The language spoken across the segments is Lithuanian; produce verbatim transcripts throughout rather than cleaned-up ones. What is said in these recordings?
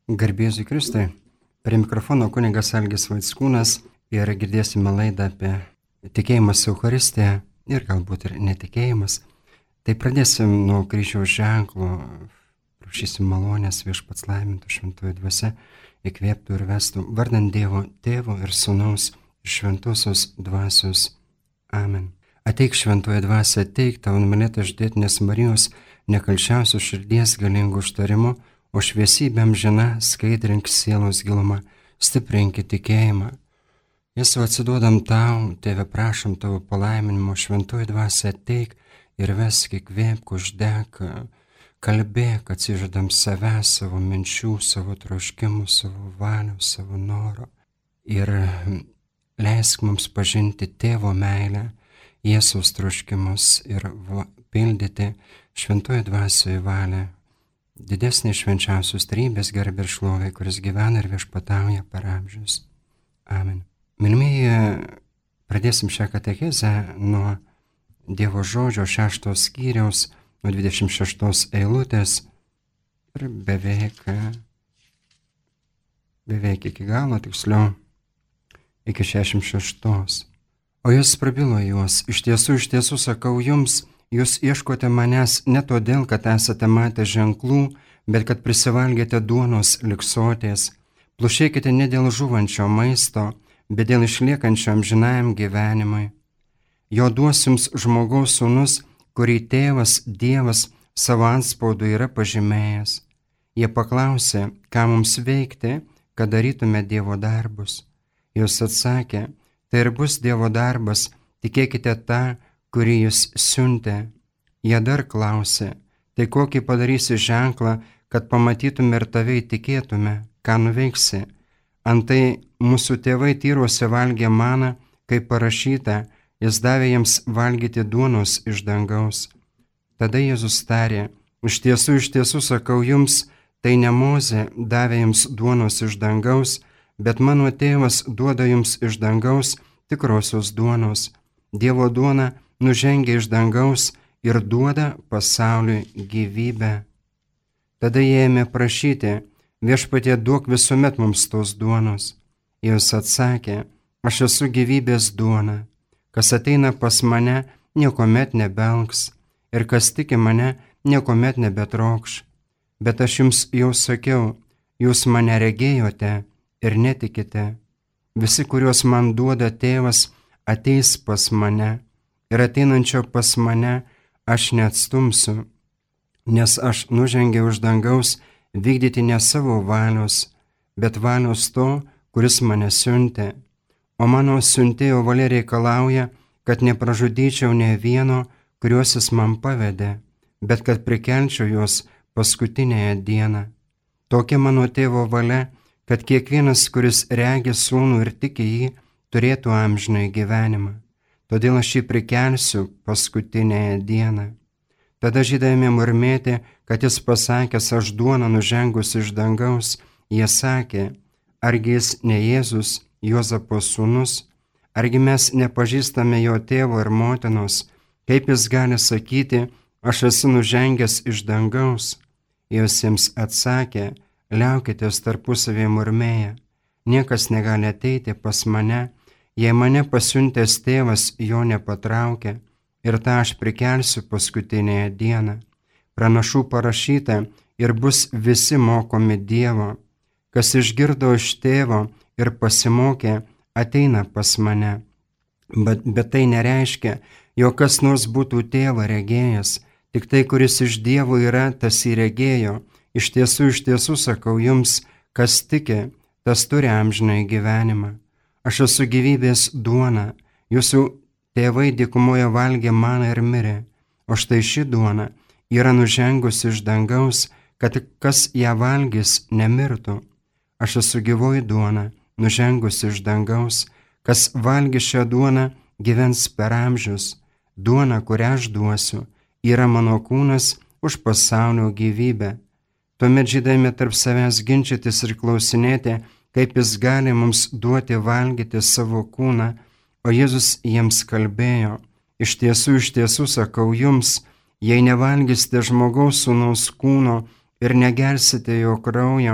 Garbėsiu Kristui. Prie mikrofono kunigas Algis Vaickūnas ir girdėsime laidą apie tikėjimas Eucharistiją ir galbūt ir netikėjimas. Tai pradėsim nuo kryžiaus ženklo, prašysim malonės viešpats laimintų šventųjų dvasia, įkvėptų ir vestų vardant Dievo Tėvo ir Sūnaus ir šventosios dvasios. Amen. Ateik šventoji dvasia, ateik tau numylėta ždėtinės Marijos, nekalčiausios širdies galingų užtarimu, o šviesybėm žina skaidrink sielos gilumą, stiprinkit tikėjimą. Jėzau, atsiduodam tau, Tėve, prašom tavo palaiminimo, šventoji dvasia, ateik ir vesk, įkvėpk, uždek, kalbėk, atsižadam save, savo minčių, savo troškimų, savo valių, savo noro. Ir leisk mums pažinti Tėvo meilę, Jėzaus troškimus ir va, pildyti šventoji dvasioje valią. Didesnė švenčiausios trybės garbė ir šlovė, kuris gyvena ir viešpatauja per amžius. Amen. Mylimieji, pradėsim šią katechezę nuo Dievo žodžio šeštos skyriaus, nuo dvidešimt šeštos eilutės ir beveik, beveik iki galo, tiksliau, iki šešiasdešimt šeštos. O jis prabilo juos, iš tiesų, iš tiesų sakau jums, jūs ieškote manęs ne todėl, kad esate matę ženklų, bet kad prisivalgėte duonos liksotės. Plušėkite ne dėl žuvančio maisto, bet dėl išliekančio amžinajam gyvenimui. Jo duos jums žmogaus sūnus, kurį tėvas Dievas savo antspaudu yra pažymėjęs. Jie paklausė, ką mums veikti, kad darytume Dievo darbus. Jūs atsakė, tai ir bus Dievo darbas, tikėkite tą, kurį jis siuntė. Jie dar klausė, tai kokį padarysi ženklą, kad pamatytume ir tave įtikėtume, ką nuveiksi. Antai mūsų tėvai tyruose valgė maną, kaip parašyta, jis davė jiems valgyti duonos iš dangaus. Tada Jėzus tarė, iš tiesų, iš tiesų sakau jums, tai ne Mozė davė jums duonos iš dangaus, bet mano tėvas duoda jums iš dangaus tikrosios duonos. Dievo duona nužengia iš dangaus ir duoda pasauliui gyvybę. Tada jie ėmė prašyti, viešpatie, duok visuomet mums tos duonos. Jis atsakė, aš esu gyvybės duona. Kas ateina pas mane, niekuomet nebelgs, ir kas tiki mane, niekuomet nebetrokš. Bet aš jums jau sakiau, jūs mane regėjote ir netikite. Visi, kuriuos man duoda tėvas, ateis pas mane. Ir ateinančio pas mane aš neatstumsiu, nes aš nužengiau iš dangaus vykdyti ne savo valios, bet valios to, kuris mane siuntė. O mano siuntėjo valia reikalauja, kad nepražudyčiau ne vieno, kuriuos jis man pavedė, bet kad prikelčiau juos paskutinėje dieną. Tokia mano tėvo valia, kad kiekvienas, kuris regi sūnų ir tiki jį, turėtų amžinąjį gyvenimą. Todėl aš jį prikelsiu paskutinėje dieną. Tada žydai ėmė murmėti, kad jis pasakęs, aš duoną nužengus iš dangaus, jie sakė, argi jis ne Jėzus, Juozapo sūnus, argi mes nepažįstame jo tėvo ir motinos, kaip jis gali sakyti, aš esu nužengęs iš dangaus. Jis jiems atsakė, liaukitės tarpusavėje murmėję, niekas negali ateiti pas mane, jei mane pasiuntęs tėvas jo nepatraukia, ir tą aš prikelsiu paskutinėje dieną. Pranašų parašyta, ir bus visi mokomi Dievo. Kas išgirdo iš tėvo ir pasimokė, ateina pas mane. Bet, bet tai nereiškia, jog kas nors būtų tėvą regėjęs, tik tai, kuris iš Dievo yra, tas jį regėjo. Iš tiesų, iš tiesų sakau jums, kas tiki, tas turi amžinąjį gyvenimą. Aš esu gyvybės duona, jūsų tėvai dykumoje valgė maną ir mirė, o štai ši duona yra nužengusi iš dangaus, kad kas ją valgys nemirtų. Aš esu gyvoji duona, nužengusi iš dangaus, kas valgys šią duoną gyvens per amžius. Duona, kurią aš duosiu, yra mano kūnas už pasaulio gyvybę. Tuomet žydai ėmė tarp savęs ginčytis ir klausinėti, kaip jis gali mums duoti valgyti savo kūną, o Jėzus jiems kalbėjo, iš tiesų, iš tiesų sakau jums, jei nevalgysite žmogaus sūnaus kūno ir negersite jo kraujo,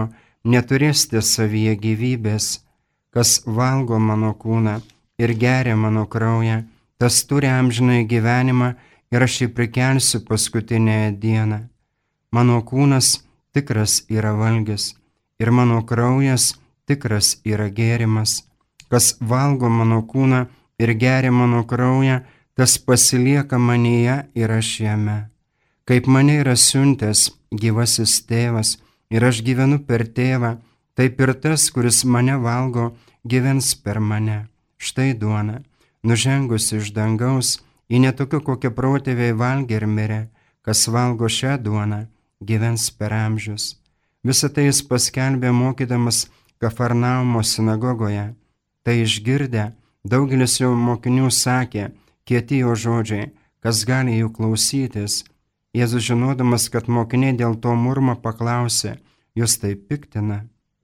neturėsite savyje gyvybės. Kas valgo mano kūną ir geria mano kraują, tas turi amžinąjį gyvenimą ir aš jį prikelsiu paskutinėje dieną. Mano kūnas tikras yra valgis ir mano kraujas tikras yra gėrimas. Kas valgo mano kūną ir geria mano kraują, tas pasilieka manyje ir aš jame. Kaip mane yra siuntęs gyvasis tėvas ir aš gyvenu per tėvą, taip ir tas, kuris mane valgo, gyvens per mane. Štai duona, nužengusi iš dangaus, ji netokia, kokia protėviai valgė ir mirė. Kas valgo šią duoną, gyvens per amžius. Visą tai jis paskelbė mokydamas Kafarnaumo sinagogoje. Tai išgirdę, daugelis jo mokinių sakė, kieti jo žodžiai, kas gali jų klausytis. Jėzus žinodamas, kad mokiniai dėl to murma, paklausė, jūs tai piktina.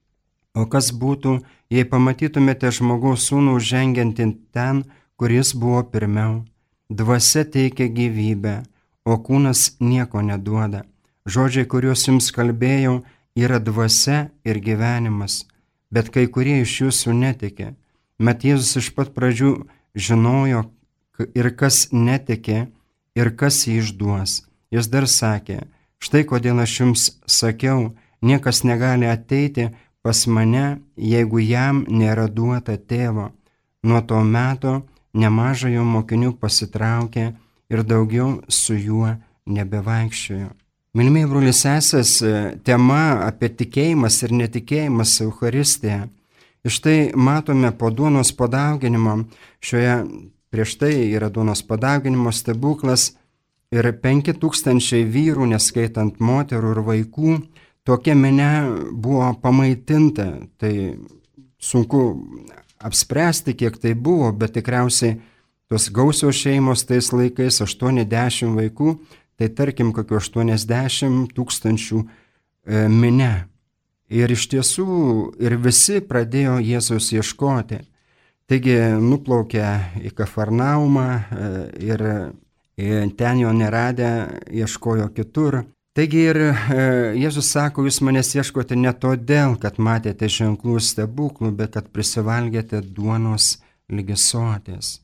O kas būtų, jei pamatytumėte žmogaus sūnų žengiantį ten, kur jis buvo pirmiau? Dvasia teikia gyvybę, o kūnas nieko neduoda. Žodžiai, kuriuos jums kalbėjau, yra dvasia ir gyvenimas, bet kai kurie iš jūsų netikė. Mat Jėzus iš pat pradžių žinojo ir kas netikė, ir kas jį išduos. Jis dar sakė, štai kodėl aš jums sakiau, niekas negali ateiti pas mane, jeigu jam nėra duota tėvo. Nuo to meto nemažai jo mokinių pasitraukė ir daugiau su juo nebevaikščiojo. Mylimieji broliai sesės, tema apie tikėjimas ir netikėjimas Eucharistiją. Iš tai matome po duonos padauginimo, šioje prieš tai yra duonos padauginimo stebuklas ir penki tūkstančiai vyrų, neskaitant moterų ir vaikų, tokia minia buvo pamaitinta. Tai sunku apspręsti, kiek tai buvo, bet tikriausiai tos gausios šeimos tais laikais, aštuoniasdešimt vaikų, tai tarkim kokiu aštuoniasdešimt tūkstančių e, minia. Ir iš tiesų ir visi pradėjo Jėzaus ieškoti. Taigi nuplaukė į Kafarnaumą e, ir e, ten jo neradę ieškojo kitur. Taigi ir e, Jėzus sako, jūs manęs ieškote ne todėl, kad matėte ženklų stebuklų, bet kad prisivalgėte duonos lygi soties.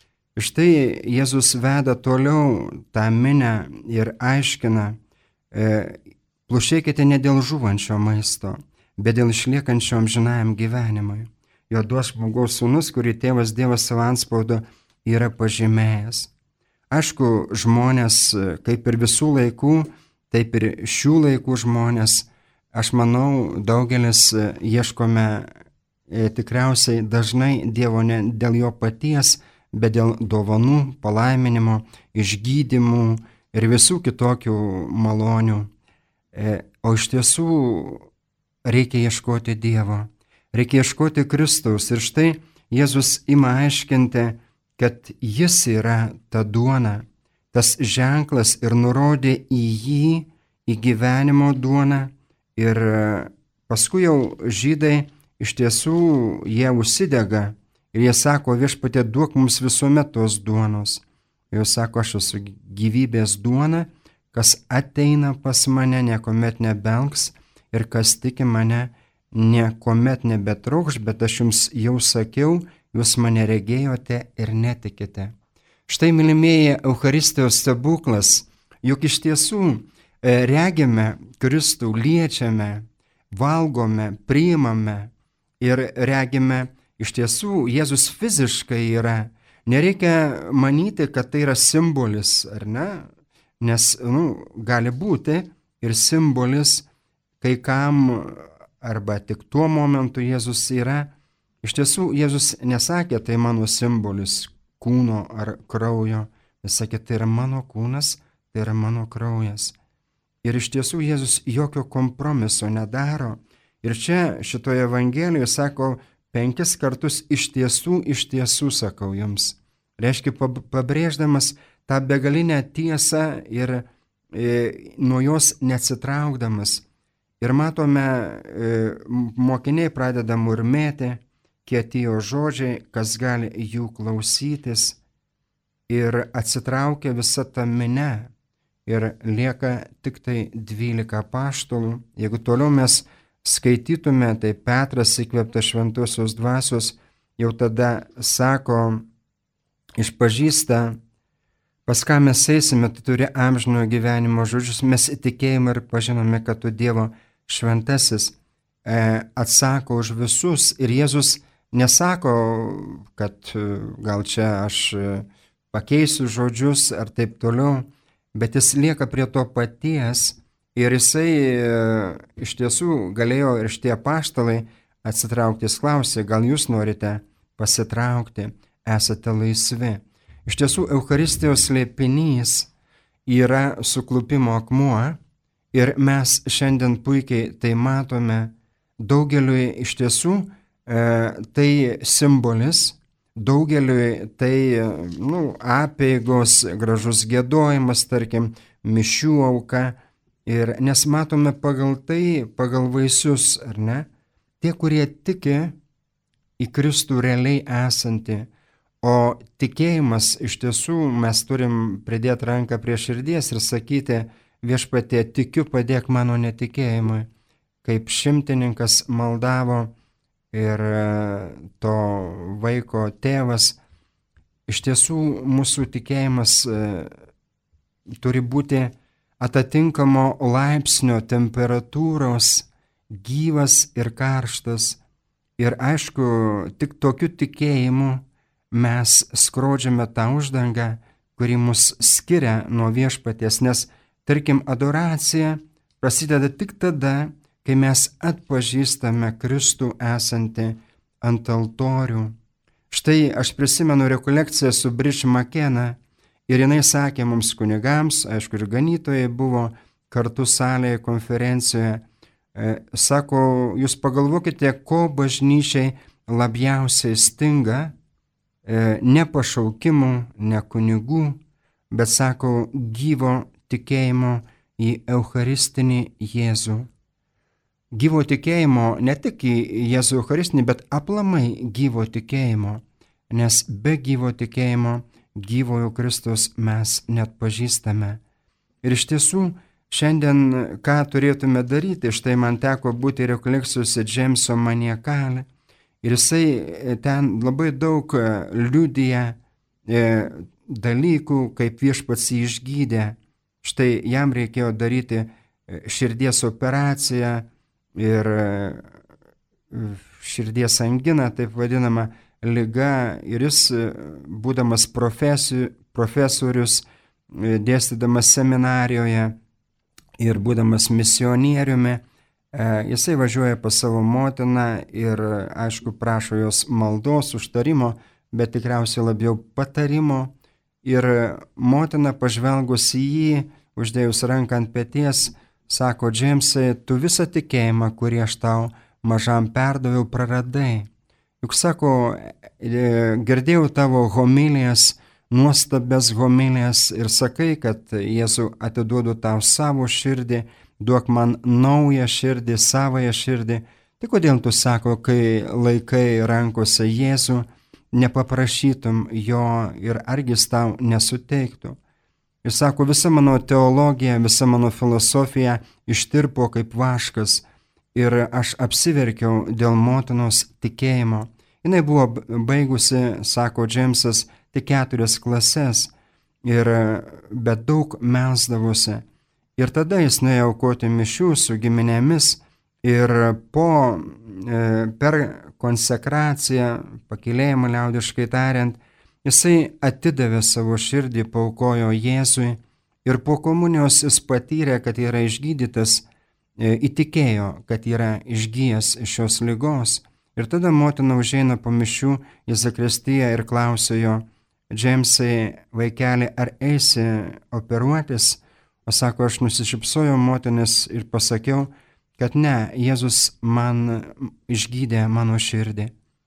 Štai Jėzus veda toliau tą minę ir aiškina, e, plušėkite ne dėl žūvančio maisto, bet dėl išliekančio amžinajam gyvenimui. Jo duos žmogaus sūnus, kurį tėvas Dievas savo antspaudu yra pažymėjęs. Aišku, žmonės, kaip ir visų laikų, taip ir šių laikų žmonės, aš manau, daugelis ieškome e, tikriausiai dažnai Dievo ne dėl jo paties, bet dėl dovanų, palaiminimo, išgydymų ir visų kitokių malonių. E, o iš tiesų reikia ieškoti Dievo, reikia ieškoti Kristaus. Ir štai Jėzus ima aiškinti, kad jis yra ta duona, tas ženklas ir nurodė į jį, į gyvenimo duoną. Ir paskui jau žydai iš tiesų jie užsidega ir jie sako, viešpatie, duok mums visuomet tos duonos. Jau sako, aš esu gyvybės duona, kas ateina pas mane, niekuomet nebelgs, ir kas tiki mane, niekuomet nebetrokš, bet aš jums jau sakiau, jūs mane regėjote ir netikite. Štai, mylimieji, Eucharistijos stebuklas, juk iš tiesų regime Kristų, liečiame, valgome, priimame ir regime, iš tiesų Jėzus fiziškai yra. Nereikia manyti, kad tai yra simbolis, ar ne? Nes nu, gali būti ir simbolis, kai kam arba tik tuo momentu Jėzus yra. Iš tiesų Jėzus nesakė, tai mano simbolis kūno ar kraujo. Jis sakė, tai yra mano kūnas, tai yra mano kraujas. Ir iš tiesų Jėzus jokio kompromiso nedaro. Ir čia šitoje Evangelijoje sako penkis kartus iš tiesų, iš tiesų sakau jums. Reiškia pabrėždamas tą begalinę tiesą ir e, nuo jos neatsitraukdamas. Ir matome, e, mokiniai pradeda murmėti, kieti jo žodžiai, kas gali jų klausytis. Ir atsitraukia visa ta minia. Ir lieka tik tai dvylika apaštalų. Jeigu toliau mes skaitytume, tai Petras įkvėptas šventosios dvasios jau tada sako, išpažįsta, pas ką mes eisime, tu turi amžinojo gyvenimo žodžius, mes įtikėjome ir pažinome, kad tu Dievo šventasis, e, atsako už visus. Ir Jėzus nesako, kad gal čia aš pakeisiu žodžius ar taip toliau, bet jis lieka prie to paties. Ir jisai e, iš tiesų galėjo ir šitie apaštalai atsitraukti. Jis klausė, gal jūs norite pasitraukti, esate laisvi. Iš tiesų, Eucharistijos slėpinys yra suklupimo akmuo ir mes šiandien puikiai tai matome. Daugeliui iš tiesų e, tai simbolis, daugeliui tai nu, apeigos, gražus giedojimas, tarkim, mišių auka. Ir nes matome pagal tai, pagal vaisius, ar ne? Tie, kurie tiki į Kristų realiai esantį, o tikėjimas iš tiesų mes turim pridėti ranką prie širdies ir sakyti, viešpatie, tikiu, padėk mano netikėjimui, kaip šimtininkas maldavo ir to vaiko tėvas. Iš tiesų mūsų tikėjimas turi būti atitinkamo laipsnio temperatūros, gyvas ir karštas. Ir aišku, tik tokiu tikėjimu mes skrodžiame tą uždangą, kuri mus skiria nuo viešpaties, nes, tarkim, adoracija prasideda tik tada, kai mes atpažįstame Kristų esantį ant altorių. Štai aš prisimenu rekolekciją su Briš Makena, ir jinai sakė mums kunigams, aišku, ir ganytojai buvo kartu salėje konferencijoje, e, sako, jūs pagalvokite, ko bažnyčiai labiausiai stinga, e, ne pašaukimų, ne kunigų, bet, sako, gyvo tikėjimo į Eucharistinį Jėzų. Gyvo tikėjimo ne tik į Jėzų Eucharistinį, bet aplamai gyvo tikėjimo, nes be gyvo tikėjimo gyvojo Kristus mes net pažįstame. Ir iš tiesų, šiandien ką turėtume daryti, štai man teko būti rekolekcijose Džeimso Maniakale, ir jisai ten labai daug liudija e, dalykų, kaip viešpats jį išgydė. Štai jam reikėjo daryti širdies operaciją ir širdies angina, taip vadinama, liga, ir jis, būdamas profesi, profesorius, dėstydamas seminarijoje ir būdamas misionieriumi, jisai važiuoja pas savo motiną ir, aišku, prašo jos maldos, užtarimo, bet tikriausiai labiau patarimo. Ir motina, pažvelgus į jį, uždėjus ranką ant peties, sako, Džeimsai, tu visą tikėjimą, kurį aš tau mažam perdaviau, praradai. Juk, sako, girdėjau tavo homilijas, nuostabės homilijas ir sakai, kad Jėzau, atiduodu tau savo širdį, duok man naują širdį, savąją širdį. Tai kodėl tu, sako, kai laikai rankose Jėzų, nepaprašytum jo ir argi jis tau nesuteiktų? Jis sako, visa mano teologija, visa mano filosofija ištirpo kaip vaškas. Ir aš apsiverkiau dėl motinos tikėjimo. Jinai buvo baigusi, sako Džeimsas, tik keturias klases, ir, bet daug melsdavosi. Ir tada jis nuėjo aukoti mišių su giminėmis ir po, e, per konsekraciją, pakylėjimą liaudiškai tariant, jisai atidavė savo širdį, paaukojo Jėzui ir po komunijos jis patyrė, kad yra išgydytas, įtikėjo, kad yra išgijęs šios ligos. Ir tada motina užeina po mišių į zakristiją ir klausia jo, Džeimsai, vaikeli, ar eisi operuotis? O sako, aš nusišypsojau motinis ir pasakiau, kad ne, Jėzus man išgydė mano širdį.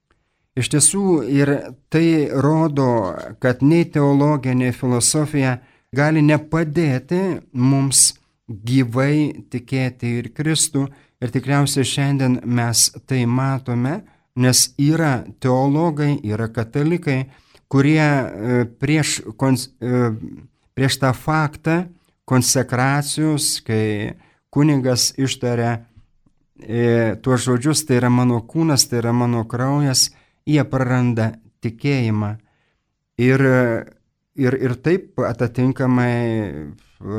Iš tiesų, ir tai rodo, kad nei teologija, nei filosofija gali nepadėti mums gyvai tikėti ir Kristų. Ir tikriausiai šiandien mes tai matome, nes yra teologai, yra katalikai, kurie prieš, prieš tą faktą konsekracijos, kai kunigas ištaria e, tuos žodžius, tai yra mano kūnas, tai yra mano kraujas, jie praranda tikėjimą. Ir, ir, ir taip atitinkamai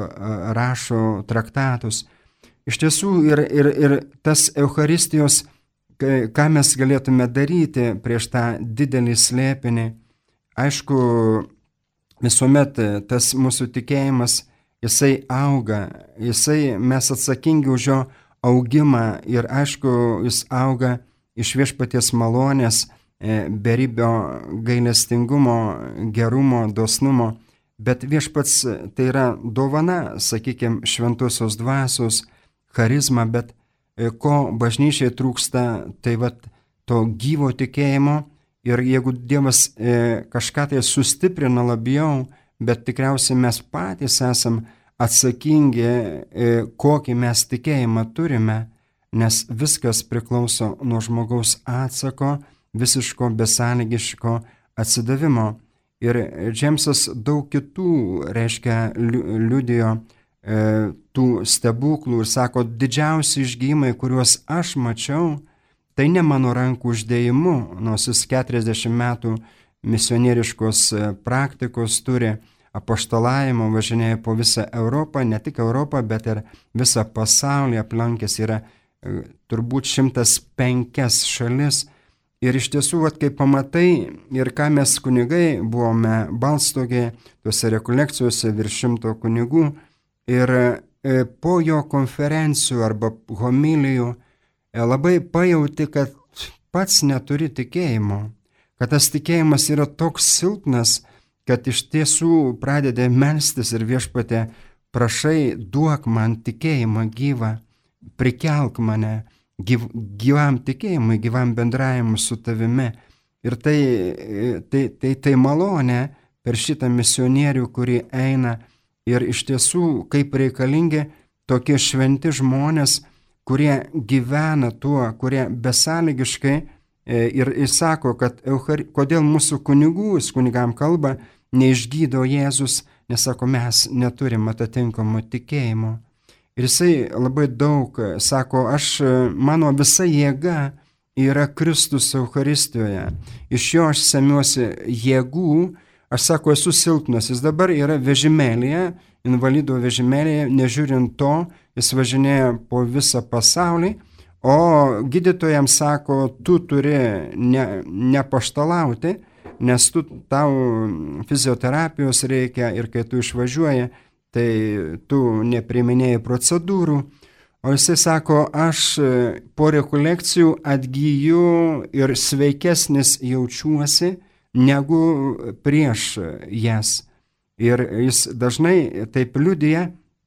rašo traktatus. Iš tiesų ir, ir, ir tas Eucharistijos, ką mes galėtume daryti prieš tą didelį slėpinį, aišku, visuomet tas mūsų tikėjimas, jisai auga, jisai mes atsakingi už jo augimą ir aišku, jis auga iš viešpaties malonės, beribio gailestingumo, gerumo, dosnumo, bet viešpats tai yra dovana, sakykime, šventosios dvasios, charizma, bet ko bažnyčiai trūksta, tai vat to gyvo tikėjimo ir jeigu Dievas e, kažką tai sustiprina labiau, bet tikriausiai mes patys esam atsakingi, e, kokį mes tikėjimą turime, nes viskas priklauso nuo žmogaus atsako, visiško besąlygiško atsidavimo. Ir Džemsas daug kitų, reiškia, liudijo e, tų stebuklų ir sako, didžiausi išgijimai, kuriuos aš mačiau, tai ne mano rankų uždėjimu, nors jis keturiasdešimt metų misionieriškos praktikos turi, apaštalavimo, važinėja po visą Europą, ne tik Europą, bet ir visą pasaulį aplankęs, yra e, turbūt šimtas penkias šalis. Ir iš tiesų, vat, kai pamatai ir ką mes kunigai buvome Balstogėje, tuose rekolekcijose virš šimto kunigų, ir e, po jo konferencijų arba homilijų e, labai pajauti, kad pats neturi tikėjimo, kad tas tikėjimas yra toks silpnas, kad iš tiesų pradedi melstis ir viešpatie, prašai, duok man tikėjimą gyvą, prikelk mane, Gyv, gyvam tikėjimui, gyvam bendravimui su tavimi. Ir tai, tai, tai, tai malonė per šitą misionierių, kurį eina. Ir iš tiesų, kaip reikalingi tokie šventi žmonės, kurie gyvena tuo, kurie besąlygiškai ir įsako, kad Euchari, kodėl mūsų kunigų, jis kunigam kalba, neišgydo Jėzus, nes sako, mes neturim atitinkamo tikėjimo. Ir jisai labai daug sako, aš, mano visa jėga yra Kristus Eucharistijoje. Iš jo aš semiuosi jėgų, aš sako, esu silpnas. Jis dabar yra vežimėlėje, invalido vežimėlėje, nežiūrint to, jis važinėja po visą pasaulį, o gydytojams sako, tu turi ne, nepaštalauti, nes tu, tau fizioterapijos reikia ir kai tu išvažiuoji, tai tu nepriminėjai procedūrų, o jisai sako, aš po rekolekcijų atgyju ir sveikesnis jaučiuosi negu prieš jas. Ir jis dažnai taip liudija,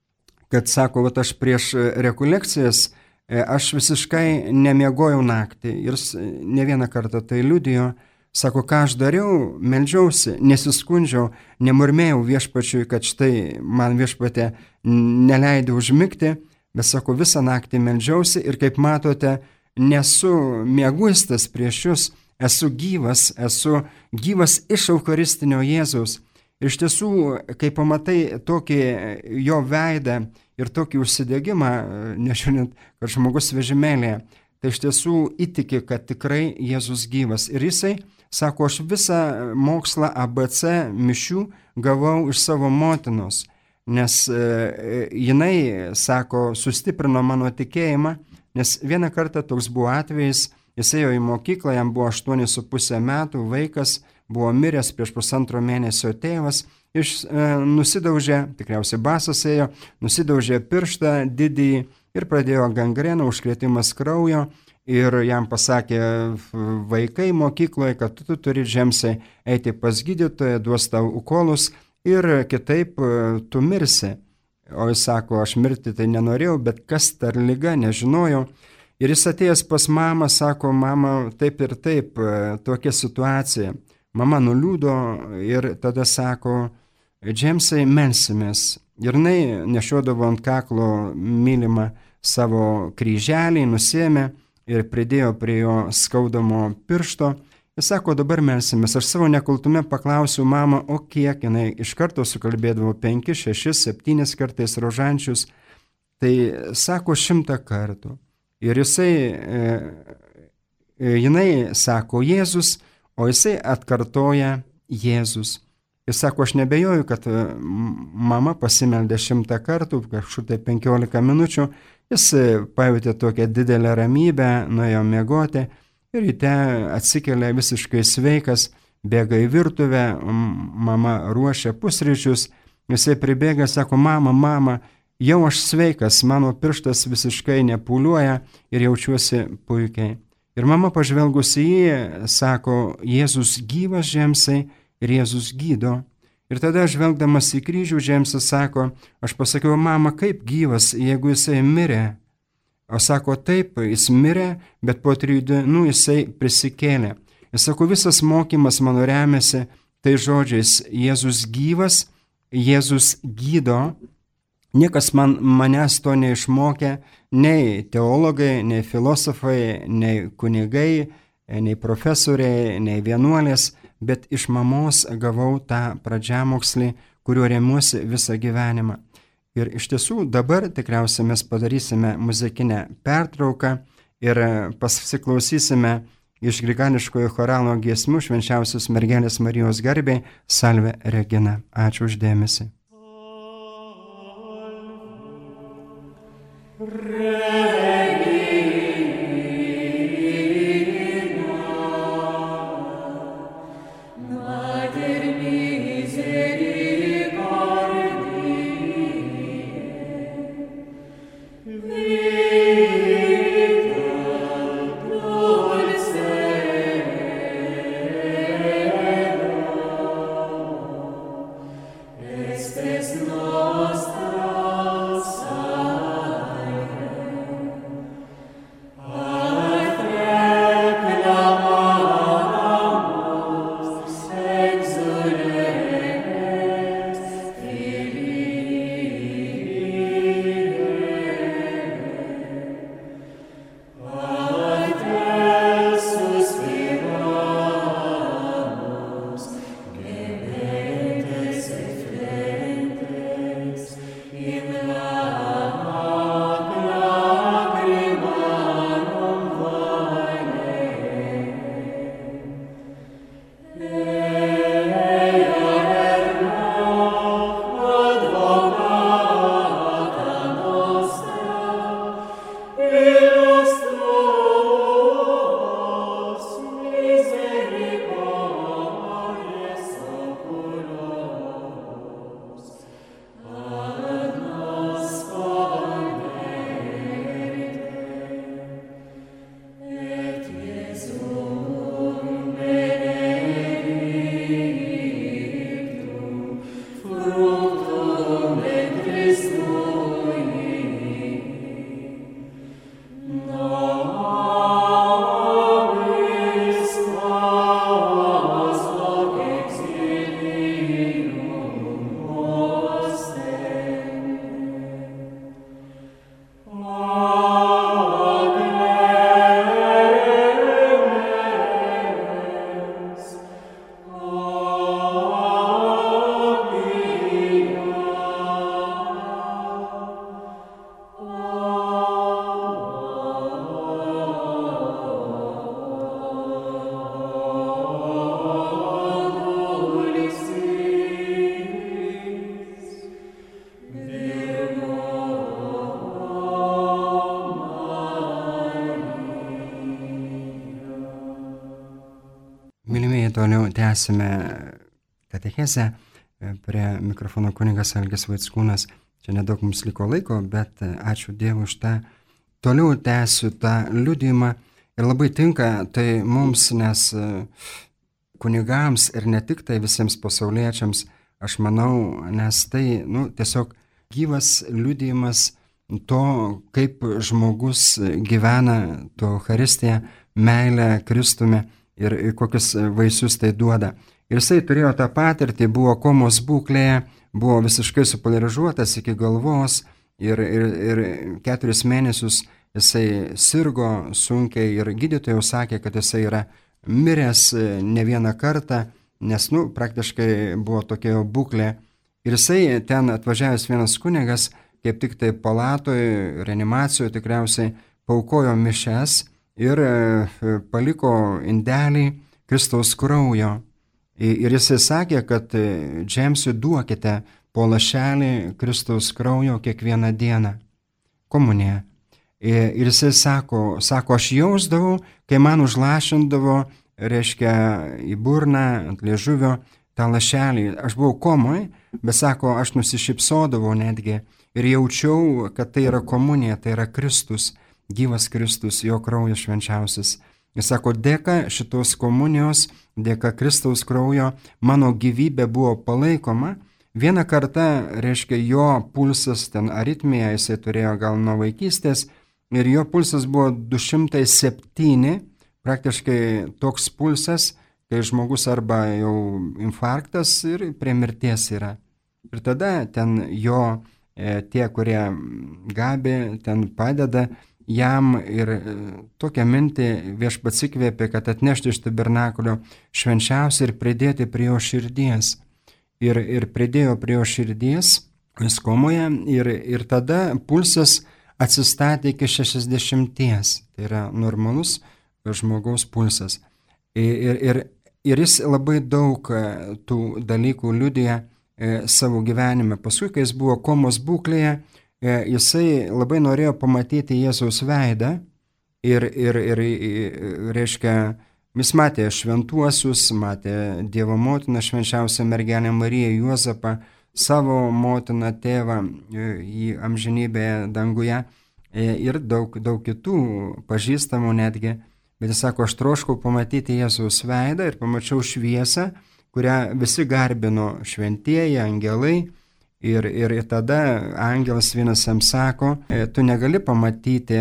kad sako, vat aš prieš rekolekcijas, aš visiškai nemiegojau naktį ir ne vieną kartą tai liudijo. Sako, ką aš dariau, meldžiausi, nesiskundžiau, nemurmėjau viešpačiui, kad štai man viešpatė neleido užmigti, bet sako, visą naktį meldžiausi ir kaip matote, nesu mieguistas prieš jūs, esu gyvas, esu gyvas iš Eucharistinio Jėzaus. Ir iš tiesų, kai pamatai tokį jo veidą ir tokį užsidegimą, nežiūrint, kad žmogus vežimėlėje, tai iš tiesų įtiki, kad tikrai Jėzus gyvas. Ir jisai sako, aš visą mokslą A B C mišių gavau iš savo motinos, nes e, jinai, sako, sustiprino mano tikėjimą, nes vieną kartą toks buvo atvejis, jis ėjo į mokyklą, jam buvo aštuoni su pusė metų, vaikas buvo miręs prieš pusantro mėnesio tėvas, iš, e, nusidaužė, tikriausiai basas ėjo, nusidaužė pirštą didįjį ir pradėjo gangrena, užkrėtimas kraujo. Ir jam pasakė vaikai mokykloje, kad tu turi Džemsai eiti pas gydytoją, duos tau ukolus ir kitaip tu mirsi. O jis sako, aš mirti tai nenorėjau, bet kas tar liga, nežinojau. Ir jis atėjęs pas mamą, sako, mama, taip ir taip, tokia situacija. Mama nuliūdo ir tada sako, Džemsai, melsimės. Ir jinai nešiodavo ant kaklo mylimą savo kryželį, nusėmė ir pridėjo prie jo skaudamo piršto. Jis sako, dabar melsimės. Aš savo nekaltume paklausiau mamą, o kiek jinai iš karto sukalbėdavo penki, šešis, septynis kartais rožančius. Tai sako šimtą kartų. Ir jisai, jinai sako Jėzus, o jisai atkartoja Jėzus. Jis sako, aš nebejoju, kad mama pasimeldė šimtą kartų, kažkur tai penkiolika minučių, jis pajutė tokią didelę ramybę, nuėjo miegoti ir ryte atsikelia visiškai sveikas, bėga į virtuvę, mama ruošia pusryčius, jisai pribėga, sako, mama, mama, jau aš sveikas, mano pirštas visiškai nepūliuoja ir jaučiuosi puikiai. Ir mama pažvelgusi į jį, sako, Jėzus gyvas, Džeimsai, ir Jėzus gydo. Ir tada žvelgdamas į kryžių, Džeimsas sako, aš pasakiau, mama, kaip gyvas, jeigu jisai mirė. O sako, taip, jis mirė, bet po trijų dienų jisai prisikėlė. Ir sako, visas mokymas mano remiasi tai žodžiais, Jėzus gyvas, Jėzus gydo. Niekas man, manęs to neišmokė, nei teologai, nei filosofai, nei kunigai, nei profesoriai, nei vienuolės, bet iš mamos gavau tą pradžiamokslį, kuriuo remiuosi visą gyvenimą. Ir iš tiesų dabar tikriausiai mes padarysime muzikinę pertrauką ir pasiklausysime iš grigališkojo choralo giesmių Švenčiausios mergelės Marijos garbei Salve Regina. Ačiū už dėmesį. Toliau tęsime katechezę. Prie mikrofono kunigas Algis Vaickūnas. Čia nedaug mums liko laiko, bet ačiū Dievui už tą. Toliau tęsiu tą liudijimą ir labai tinka tai mums, nes kunigams ir ne tik tai visiems pasauliečiams, aš manau, nes tai nu, tiesiog gyvas liudijimas to, kaip žmogus gyvena to Eucharistiją, meilę Kristumi. Ir kokius vaisius tai duoda. Ir jisai turėjo tą patirtį, buvo komos būklėje, buvo visiškai supolarizuotas iki galvos ir, ir, ir keturis mėnesius jisai sirgo sunkiai ir gydytojai sakė, kad jisai yra miręs ne vieną kartą, nes nu, praktiškai buvo tokia būklė. Ir jisai ten atvažiavęs vienas kunigas, kaip tik tai palatoje, reanimacijoje tikriausiai, paukojo mišes ir paliko indelį Kristaus kraujo. Ir jisai sakė, kad Džeimsui duokite po lašelį Kristaus kraujo kiekvieną dieną. Komuniją. Ir jisai sako, sako, aš jausdavau, kai man užlašindavo, reiškia, į burną, ant liežuvio, tą lašelį. Aš buvau komoj, bet sako, aš nusišypsodavau netgi ir jaučiau, kad tai yra komunija, tai yra Kristus, gyvas Kristus, jo kraujas švenčiausias. Jis sako, dėka šitos komunijos, dėka Kristaus kraujo, mano gyvybė buvo palaikoma. Vieną kartą, reiškia, jo pulsas, ten aritmija, jisai turėjo gal nuo vaikystės, ir jo pulsas buvo du šimtai septyni, praktiškai toks pulsas, kai žmogus arba jau infarktas ir prie mirties yra. Ir tada ten jo e, tie, kurie gabi, ten padeda jam ir tokią mintį viešpats įkvėpė, kad atnešti iš tabernakulio švenčiausią ir pridėti prie jo širdies. Ir, ir pridėjo prie jo širdies, jis komoje, ir, ir tada pulsas atsistatė iki šešiasdešimties. Tai yra normalus žmogaus pulsas. Ir, ir, ir jis labai daug tų dalykų liudija savo gyvenime. Paskui, kai jis buvo komos būklėje, jisai labai norėjo pamatyti Jėzaus veidą ir, ir, ir, reiškia, jis matė šventuosius, matė Dievo motiną, švenčiausią mergelę Mariją, Juozapą, savo motiną, tėvą į amžinybę danguje ir daug, daug kitų pažįstamų netgi. Bet jis sako, aš troškau pamatyti Jėzaus veidą ir pamačiau šviesą, kurią visi garbino šventieji, angelai. Ir, ir tada angelas vienas jam sako, tu negali pamatyti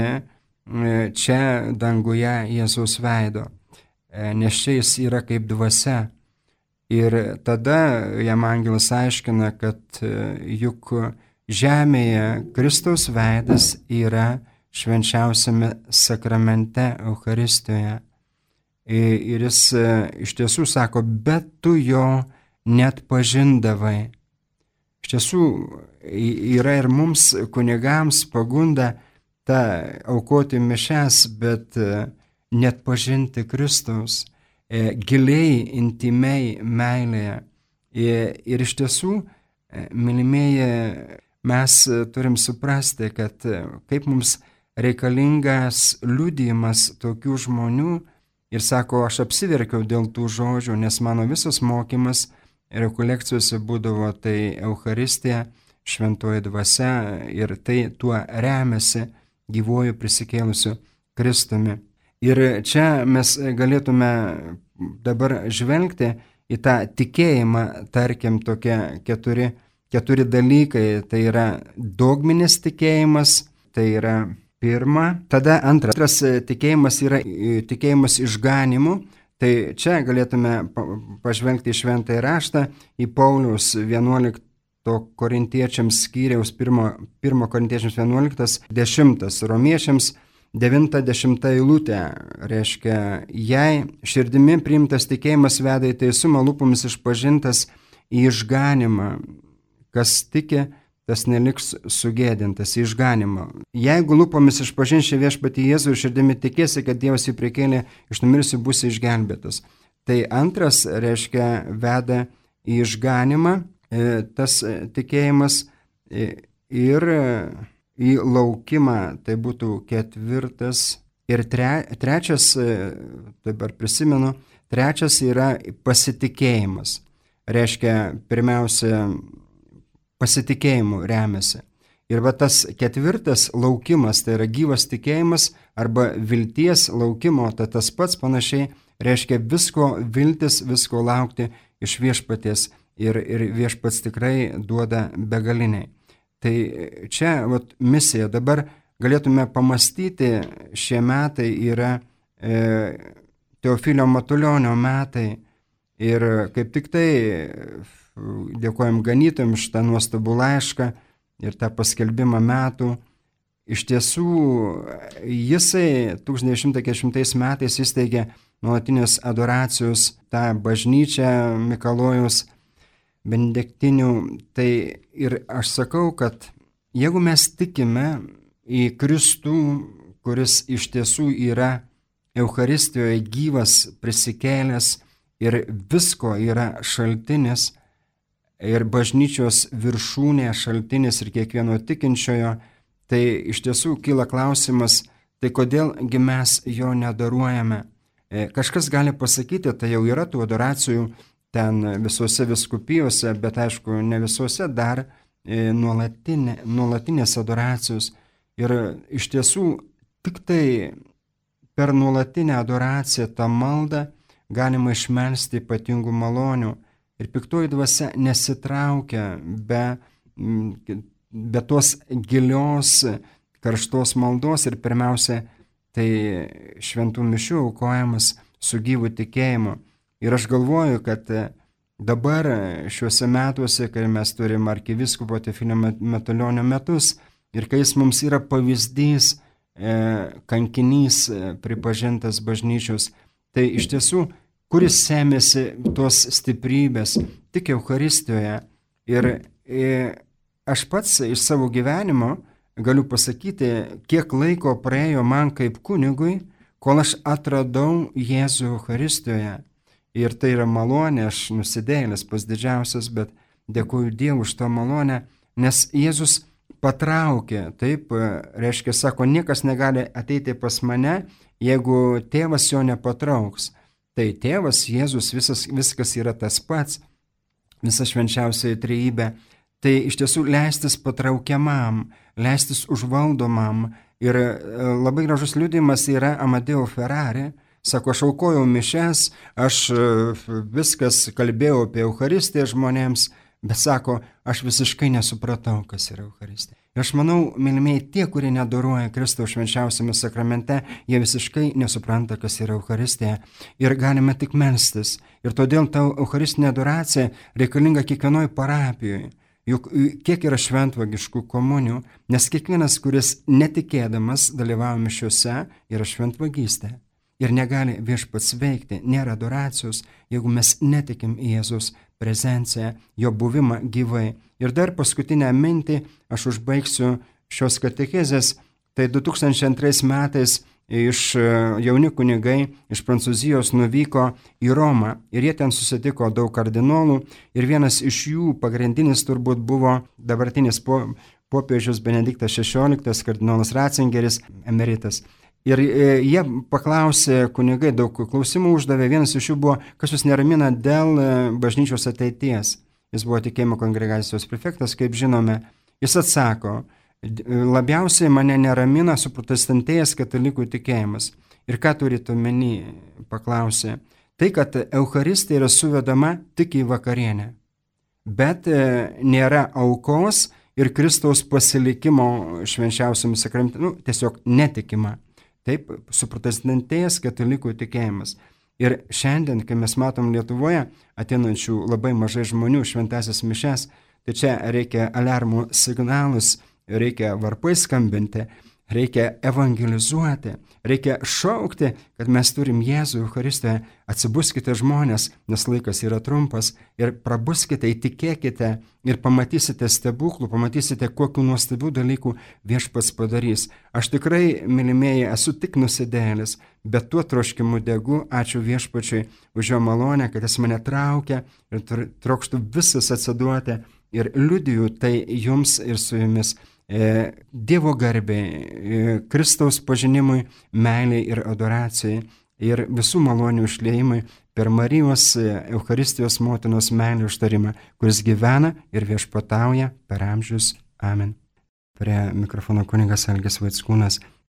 čia danguje Jėzaus veido, nes čia jis yra kaip dvasia. Ir tada jam angelas aiškina, kad juk žemėje Kristaus veidas yra švenčiausiame sakramente Eucharistijoje. Ir jis iš tiesų sako, bet tu jo net pažindavai. Iš tiesų yra ir mums kunigams pagunda tą aukoti mišes, bet net pažinti Kristaus giliai, intimiai meilėje. Ir iš tiesų, mylimieji, mes turim suprasti, kad kaip mums reikalingas liudijimas tokių žmonių ir sako, aš apsiverkiau dėl tų žodžių, nes mano visas mokymas rekolekcijose būdavo tai Eucharistija, šventoji dvasia ir tai tuo remiasi gyvuoju prisikėlusiu Kristumi. Ir čia mes galėtume dabar žvelgti į tą tikėjimą, tarkim, tokie keturi, keturi dalykai, tai yra dogminis tikėjimas, tai yra pirma, tada antras, antras tikėjimas yra tikėjimas išganimu. Tai čia galėtume pažvelgti į šventąjį raštą, į Pauliaus vienuolikto korintiečiams skyriaus pirmo korintiečiams vienuoliktas, dešimtas, romiečiams devinta dešimta eilutė, reiškia, jei širdimi priimtas tikėjimas veda į teisumą, lūpomis išpažintas į išganimą, kas tiki, tas neliks sugėdintas, į išganimą. Jeigu lūpomis išpažinsi viešpatį Jėzų ir širdimi tikėsi, kad Dievas jį prikėlė iš numirusių, būsi išgelbėtas. Tai antras, reiškia, veda į išganimą, tas tikėjimas, ir į laukimą, tai būtų ketvirtas. Ir tre, trečias, dabar prisimenu, trečias yra pasitikėjimas. Reiškia, pirmiausia, pasitikėjimu remiasi. Ir va tas ketvirtas laukimas, tai yra gyvas tikėjimas arba vilties laukimo, tai tas pats panašiai reiškia visko viltis, visko laukti iš viešpaties ir, ir viešpats tikrai duoda begaliniai. Tai čia vat, misija. Dabar galėtume pamastyti, šie metai yra e, Teofilio Matulionio metai ir kaip tik tai dėkojam ganytojams šitą nuostabų laišką ir tą paskelbimą metų. Iš tiesų, jisai tūkstantis devyni šimtai keturiasdešimtais metais įsteigė nuolatinės adoracijos tą bažnyčią Mikalojaus benediktinių. Tai ir aš sakau, kad jeigu mes tikime į Kristų kuris iš tiesų yra Eucharistijoje gyvas, prisikėlęs ir visko yra šaltinis ir bažnyčios viršūnė šaltinis ir kiekvieno tikinčiojo, tai iš tiesų kyla klausimas, tai kodėlgi mes jo neadoruojame. Kažkas gali pasakyti, tai jau yra tų adoracijų ten visose viskupijose, bet aišku, ne visose dar nuolatinė, nuolatinės adoracijos. Ir iš tiesų tik tai per nuolatinę adoraciją tą maldą galima išmelsti ypatingų malonių. Ir piktoji dvasia nesitraukia be, be tos gilios, karštos maldos ir pirmiausia, tai šventų mišių aukojamas su gyvu tikėjimu. Ir aš galvoju, kad dabar šiuose metuose, kai mes turime arkivyskupo Teofilio Matulionio metus ir kai jis mums yra pavyzdys, e, kankinys pripažintas bažnyčios, tai iš tiesų, kuris semėsi tos stiprybės tik Eucharistijoje. Ir e, aš pats iš savo gyvenimo galiu pasakyti, kiek laiko praėjo man kaip kunigui, kol aš atradau Jėzų Eucharistijoje. Ir tai yra malonė, aš nusidėjėlis pas didžiausias, bet dėkuoju Dievui už tą malonę, nes Jėzus patraukė, taip, reiškia, sako, niekas negali ateiti pas mane, jeigu tėvas jo nepatrauks. Tai tėvas, Jėzus, visas, viskas yra tas pats, visa švenčiausioji trejybė. Tai iš tiesų leistis patraukiamam, leistis užvaldomam. Ir labai gražus liudijimas yra Amadeo Ferrari. Sako, aš aukojau mišes, aš viskas kalbėjau apie Eucharistiją žmonėms, bet sako, aš visiškai nesupratau, kas yra Eucharistija. Ir aš manau, mylimieji, tie, kurie neadoruoja Kristaus švenčiausiame sakramente, jie visiškai nesupranta, kas yra Eucharistija. Ir galime tik melstis. Ir todėl ta Eucharistinė adoracija reikalinga kiekvienoj parapijoje. Juk kiek yra šventvagiškų komunių, nes kiekvienas, kuris netikėdamas dalyvauja mišiuose, yra šventvagystė. Ir negali viešpats veikti, nėra adoracijos, jeigu mes netikim į Jėzaus prezenciją, jo buvimą gyvai. Ir dar paskutinę mintį aš užbaigsiu šios katechezės. Tai du tūkstančiai antrais metais iš jauni kunigai iš Prancūzijos nuvyko į Romą ir jie ten susitiko daug kardinolų ir vienas iš jų pagrindinis turbūt buvo dabartinis po, popiežius Benediktas šešioliktas, kardinolas Ratzingeris, emeritas. Ir jie paklausė, kunigai daug klausimų uždavė, vienas iš jų buvo, kas jūs neramina dėl bažnyčios ateities. Jis buvo tikėjimo kongregacijos prefektas, kaip žinome. Jis atsako, labiausiai mane neramina suprotestantėjęs katalikų tikėjimas. Ir ką turite omeny, paklausė. Tai, kad Eucharistija yra suvedama tik į vakarienę. Bet nėra aukos ir Kristaus pasilikimo švenčiausiam sakramente, nu, tiesiog netikima. Taip, suprotestantėjęs katalikų tikėjimas. Ir šiandien, kai mes matom Lietuvoje ateinančių labai mažai žmonių šventąsias mišes, tai čia reikia aliarmų signalus, reikia varpais skambinti, reikia evangelizuoti, reikia šaukti, kad mes turim Jėzų Eucharistijoje. Atsibuskite žmonės, nes laikas yra trumpas, ir prabuskite, įtikėkite ir pamatysite stebuklų, pamatysite, kokių nuostabių dalykų viešpats padarys. Aš tikrai, mylimieji, esu tik nusidėjėlis, bet tuo troškimu degu, ačiū viešpačiui už jo malonę, kad jis mane traukia ir trokštų visas atsiduoti ir liudiju tai jums ir su jumis. Dievo garbei, Kristaus pažinimui, meiliai ir adoracijai ir visų malonių išliejimai per Marijos Eucharistijos motinos meilį užtarimą, kuris gyvena ir viešpatauja per amžius. Amen. Prie mikrofono kunigas Algis Vaickūnas.